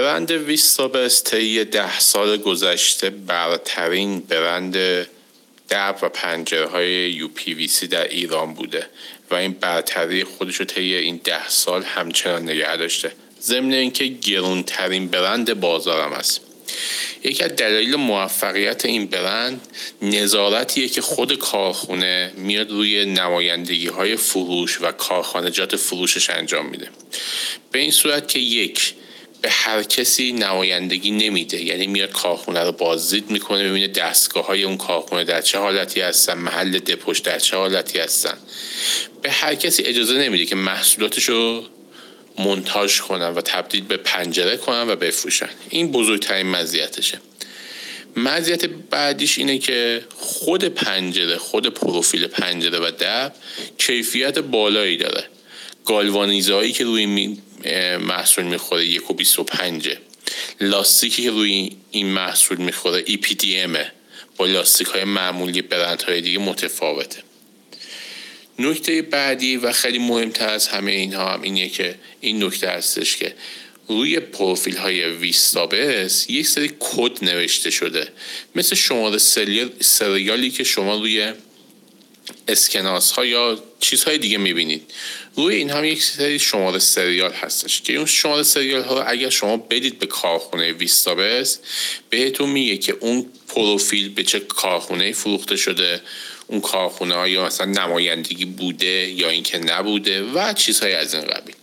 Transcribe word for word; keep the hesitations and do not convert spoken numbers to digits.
برند ویستابس طی ده سال گذشته برترین برند درب و پنجره های یو پی وی سی در ایران بوده و این برتری خودش رو طی این ده سال همچنان نگه داشته، ضمن اینکه گرانترین برند بازارم است. یکی از دلایل موفقیت این برند نظارتیه که خود کارخونه میاد روی نمایندگی های فروش و کارخانجات فروشش انجام میده، به این صورت که یک، به هر کسی نمایندگی نمیده، یعنی میاد کارخونه رو بازدید میکنه، ببینه دستگاه های اون کارخونه در چه حالتی هستن، محل دپوش در چه حالتی هستن. به هر کسی اجازه نمیده که محصولاتش رو مونتاژ کنن و تبدیل به پنجره کنن و بفروشن. این بزرگترین مزیتشه. مزیت بعدیش اینه که خود پنجره، خود پروفیل پنجره و درب کیفیت بالایی داره. گالوانیزه هایی که روی محصول میخوره یک و بیست و پنجه، لاستیکی که روی این محصول میخوره ای پی دی امه، با لاستیک های معمولی برند های دیگه متفاوته. نکته بعدی و خیلی مهمتر از همه اینها هم اینه که این نکته هستش که روی پروفیل های ویستابس یک سری کد نوشته شده، مثل شماره سریال سریالی که شما روی اسکناس ها یا چیزهای دیگه میبینید. روی این هم یک سری شماره سریال هستش که اون شماره سریال ها رو اگر شما بدید به کارخونه ویستابس، بهتون میگه که اون پروفیل به چه کارخونه فروخته شده، اون کارخونه ها یا مثلا نمایندگی بوده یا اینکه نبوده و چیزهای از این قبیل.